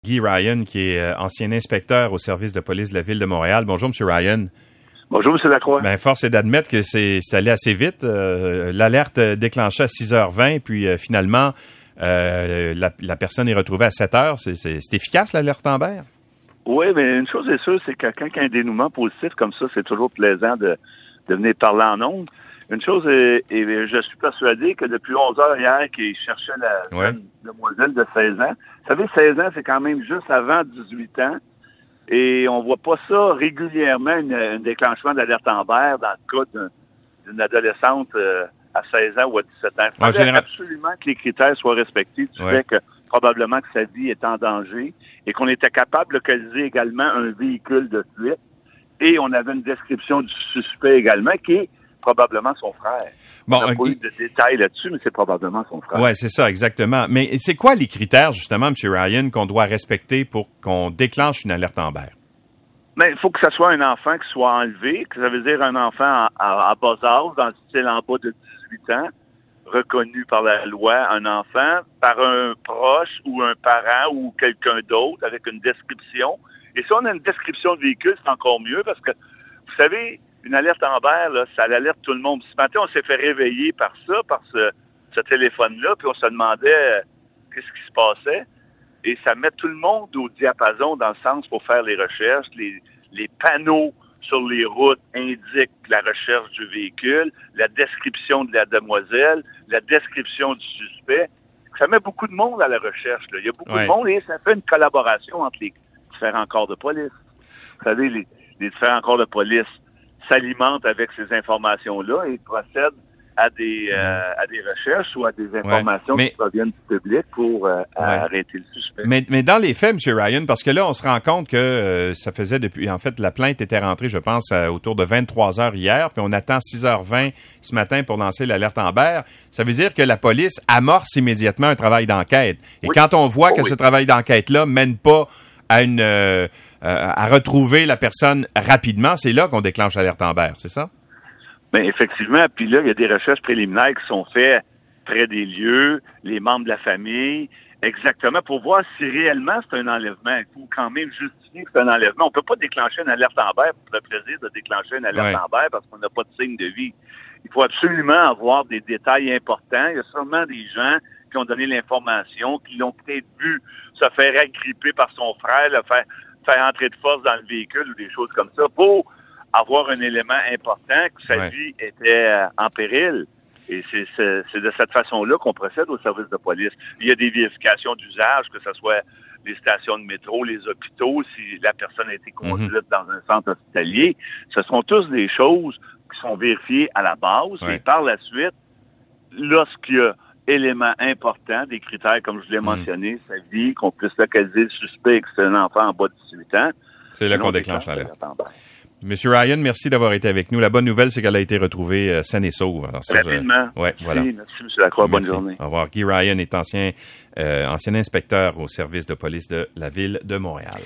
Guy Ryan, qui est ancien inspecteur au service de police de la Ville de Montréal. Bonjour, M. Ryan. Bonjour, M. Lacroix. Force est d'admettre que c'est allé assez vite. L'alerte déclenchée à 6h20, puis finalement, la personne est retrouvée à 7h. C'est efficace, l'alerte Amber? Oui, mais une chose est sûre, c'est que quand il y a un dénouement positif comme ça, c'est toujours plaisant de venir parler en ondes. Une chose est, et je suis persuadé que depuis 11 heures hier, qu'il cherchait la jeune demoiselle de 16 ans. Vous savez, 16 ans, c'est quand même juste avant 18 ans. Et on voit pas ça régulièrement, un déclenchement d'alerte Amber dans le cas d'une adolescente à 16 ans ou à 17 ans. Il faudrait absolument que les critères soient respectés du fait que probablement que sa vie est en danger et qu'on était capable de localiser également un véhicule de fuite. Et on avait une description du suspect également qui est probablement son frère. On n'a pas eu de détails là-dessus, mais c'est probablement son frère. Oui, c'est ça, exactement. Mais c'est quoi les critères, justement, M. Ryan, qu'on doit respecter pour qu'on déclenche une alerte Amber? Il faut que ce soit un enfant qui soit enlevé, que ça veut dire un enfant à bas âge, dans le style en bas de 18 ans, reconnu par la loi, un enfant, par un proche ou un parent ou quelqu'un d'autre avec une description. Et si on a une description de véhicule, c'est encore mieux parce que, vous savez, une alerte Amber, là, ça alerte tout le monde. Ce matin, on s'est fait réveiller par ça, par ce téléphone-là, puis on se demandait qu'est-ce qui se passait. Et ça met tout le monde au diapason dans le sens pour faire les recherches. Les panneaux sur les routes indiquent la recherche du véhicule, la description de la demoiselle, la description du suspect. Ça met beaucoup de monde à la recherche, là. Il y a beaucoup de monde et ça fait une collaboration entre les différents corps de police. Vous savez, les différents corps de police s'alimentent avec ces informations-là et procèdent à des recherches ou à des informations qui proviennent du public pour arrêter le suspect. Mais dans les faits, M. Ryan, parce que là, on se rend compte que ça faisait depuis... En fait, la plainte était rentrée, je pense, autour de 23 heures hier, puis on attend 6h20 ce matin pour lancer l'alerte Amber. Ça veut dire que la police amorce immédiatement un travail d'enquête. Et quand on voit que ce travail d'enquête-là mène pas à retrouver la personne rapidement, c'est là qu'on déclenche l'alerte Amber, c'est ça? Bien, effectivement, puis là, il y a des recherches préliminaires qui sont faites près des lieux, les membres de la famille, exactement, pour voir si réellement c'est un enlèvement. Il faut quand même justifier que c'est un enlèvement. On peut pas déclencher une alerte Amber pour le plaisir de déclencher une alerte Amber parce qu'on n'a pas de signe de vie. Il faut absolument avoir des détails importants. Il y a sûrement des gens qui ont donné l'information, qui l'ont peut-être vu se faire agripper par son frère, le faire entrer de force dans le véhicule ou des choses comme ça pour avoir un élément important que sa vie était en péril. Et c'est de cette façon-là qu'on procède au service de police. Il y a des vérifications d'usage, que ce soit les stations de métro, les hôpitaux, si la personne a été conduite dans un centre hospitalier. Ce sont tous des choses qui sont vérifiées à la base. Et par la suite, lorsqu'il y a éléments importants, des critères, comme je l'ai mentionné, sa vie, qu'on puisse localiser le suspect que c'est un enfant en bas de 18 ans. C'est là qu'on déclenche l'alerte. Monsieur Ryan, merci d'avoir été avec nous. La bonne nouvelle, c'est qu'elle a été retrouvée saine et sauve. Alors, rapidement. Merci, voilà. Merci, M. Lacroix. Bonne journée. Au revoir. Guy Ryan est ancien inspecteur au service de police de la Ville de Montréal.